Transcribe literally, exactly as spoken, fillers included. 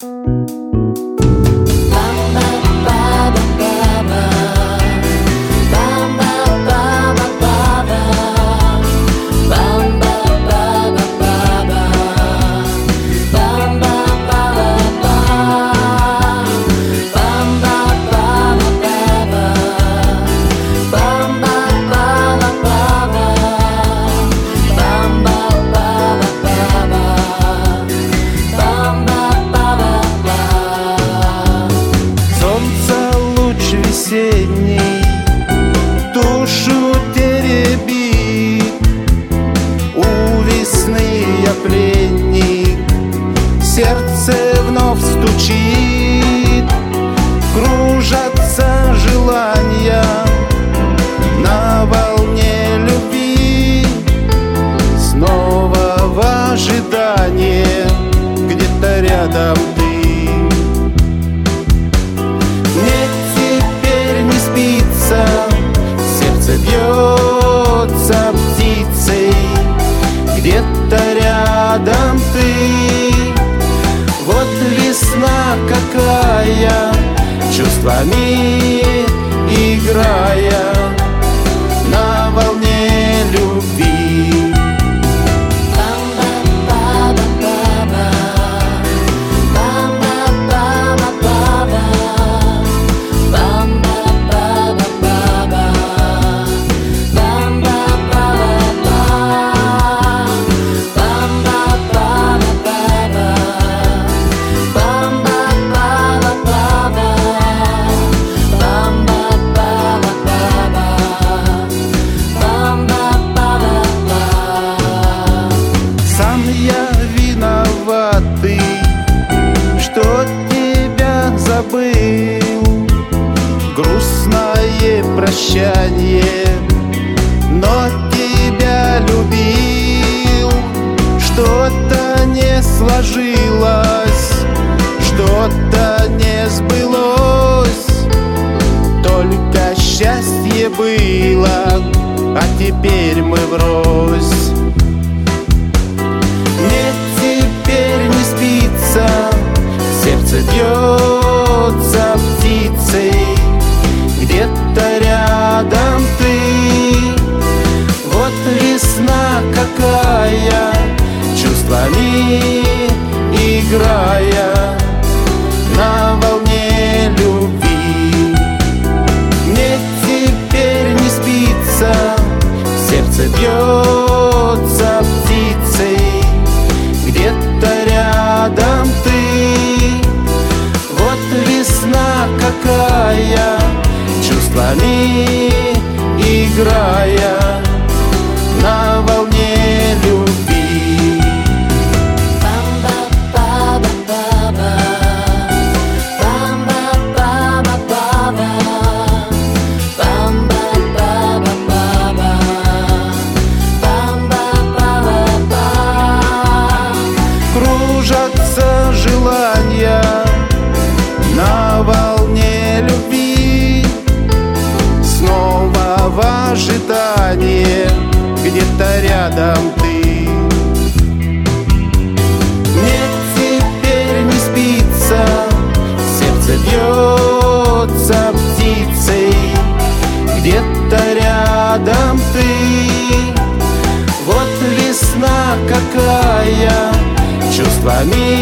Душу теребит, у весны я пленник, сердце вновь стучит, кружатся желания на волне любви. Снова в ожидании, где-то рядом ты. Мне теперь не спится, сердце бьется птицей, где-то рядом ты. Вот весна какая, чувствами играя на волне любви. Виноватый, что тебя забыл, грустное прощание, но тебя любил. Что-то не сложилось, что-то не сбылось, только счастье было, а теперь мы врозь. Мне теперь не спится, сердце бьется птицей, где-то рядом ты. Вот весна какая, чувствами играя на волне любви. Мне теперь не спится, сердце бьется птицей, где-то рядом ты. Вот весна какая, чувствами играя на волне любви. Кружатся желания на волне любви. Снова в ожидании, где-то рядом ты. Мне теперь не спится, сердце бьется птицей, где-то рядом ты. Вот весна какая, чувствами